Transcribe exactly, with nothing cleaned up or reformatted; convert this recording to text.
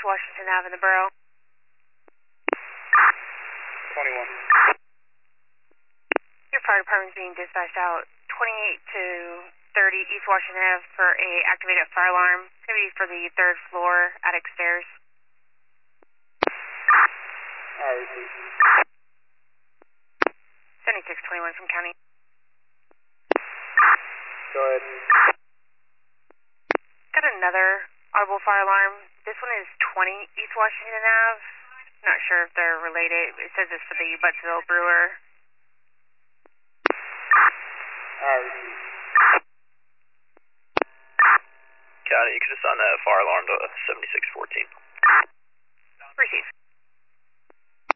East Washington Avenue in the borough. twenty-one. Your fire department is being dispatched out twenty-eight to thirty East Washington Avenue for a activated fire alarm. It's going to be for the third floor attic stairs. Alright, received. seventy-six twenty-one from county. Go ahead. Got another audible fire alarm. This one is twenty East Washington Avenue. Not sure if they're related. It says it's for the Buttsville Brewer. Alright, received. County, you can assign that fire alarm to seventy-six fourteen. Received.